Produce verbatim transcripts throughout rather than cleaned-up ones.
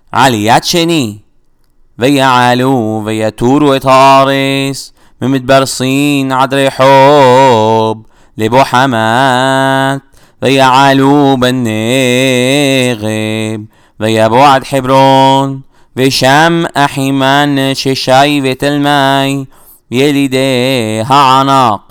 עליית שני. ויעלו ויתורו את הארץ ממדבר סין עד רחוב לבו חמת, ויעלו בנגב ויבוא עד חברון, ושם אחימן ששי ותלמי ילידי הענק,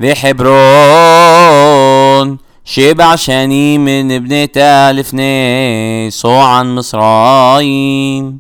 וחברון שבע שנים נבנתה לפני סוען מצרים.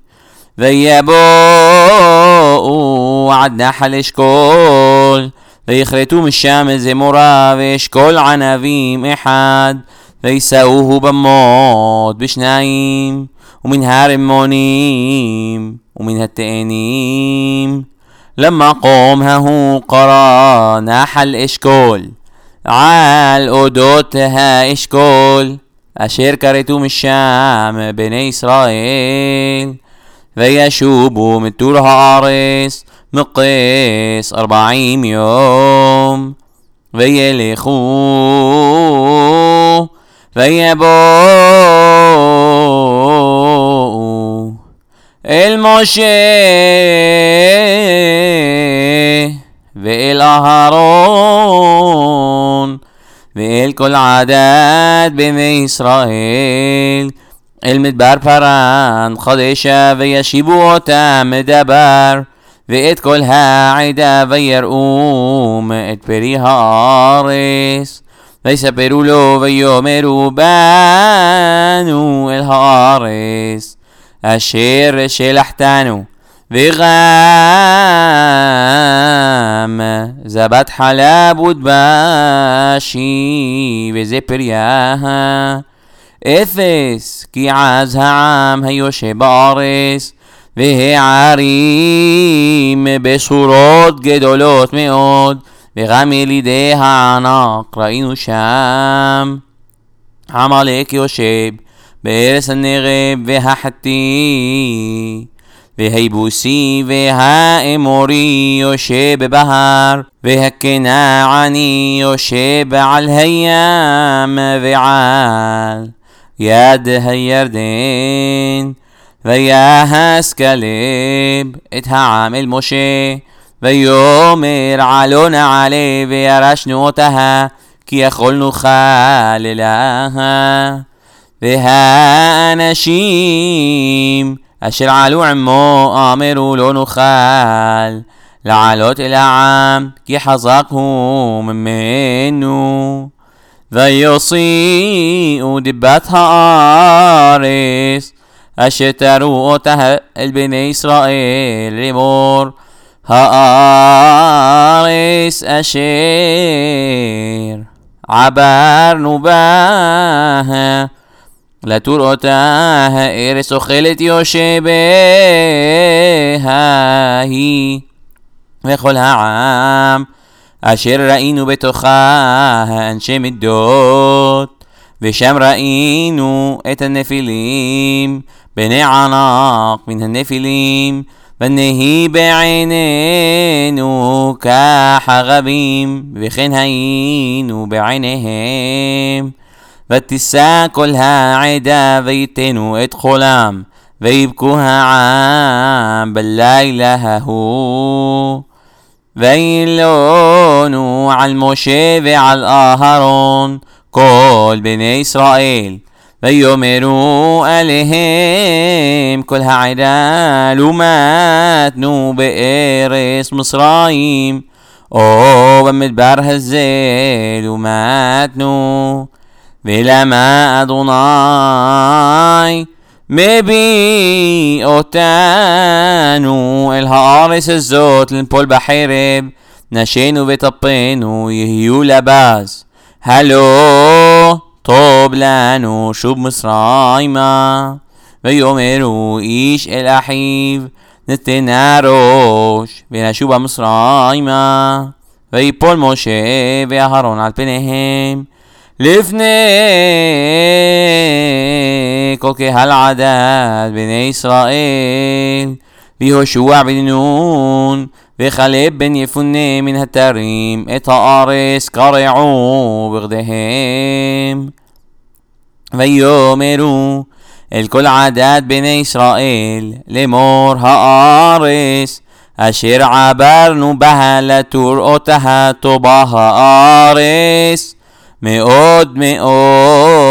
ויבואו עד נחל אשכול, ויכרתו משם זמורה ואשכול ענבים אחד, ויסאוהו במות בשניים, ומן הרמונים ומן התאנים. למקום ההוא קרא נחל אשכול על אודות האשכול, אשר כרתו משם בני ישראל. וישובו מטור הארץ מקץ ארבעים יום, וילכו ויבואו אל משה ואל אהרון ואל כל עדת בני ישראל אל מדבר פרן חדשה, וישיבו אותם מדבר ואת כל העדה, ויראום את פרי הארץ. ויספרו לו ויאמרו באנו אל הארץ אשר שלחתנו, וגם זבת חלב ודבשי וזה פריה. אפס כי עז העם היושב בארץ, והערים בשורות גדולות מאוד, וגם ילידי הענק ראינו שם. עמלק יושב בארץ הנגב והחתי, והיבוסי והאמורי יושב בבהר, והכנעני יושב על הים ועל יד הירדן. ויהס כלב את העם אל משה, ויאמר עלו נעלה וירשנו אותה, כי יכולנו חללה. והאנשים אשר עלו עמו אמרו לא נוכל לעלות אל העם, כי חזק הוא ממנו. ויוציאו דיבת הארץ אשר תראו אותה אל בני ישראל לאמור, הארץ אשר עברנו בה לתור אותה, הארץ אוכלת יושביה היא. וכל העם אשר ראינו בתוכה אנשי מידות, ושם ראינו את הנפילים בני ענק מן הנפילים, ונהי בעינינו כחרבים, וכן היינו בעיניהם. ותישא כל העדה ויתנו את חולם, ויבכו העם בלילה ההוא. וילונו על משה ועל אהרון כל בני ישראל, ויאמרו עליהם כל העדה, לו מתנו בארץ מצרים, או במדבר הזה לו מתנו. ולמה אדוני מביא אותנו אל הארץ הזאת לנפול בחרב, נשינו וטפנו יהיו לבז. הלא טוב לנו שוב מצרימה. ויאמרו איש אל אחיו נתנה ראש, ונשוב מצרימה. ויפול משה ואהרון על פניהם לפני כל קהל עדת בני ישראל. ויהושע בן נון וכלב בן יפונה מן התרים את הארץ קרעו בגדיהם. ויאמרו אל כל עדת בני ישראל לאמור הארץ אשר עברנו בה לתור אותה טובה הארץ מאוד מאוד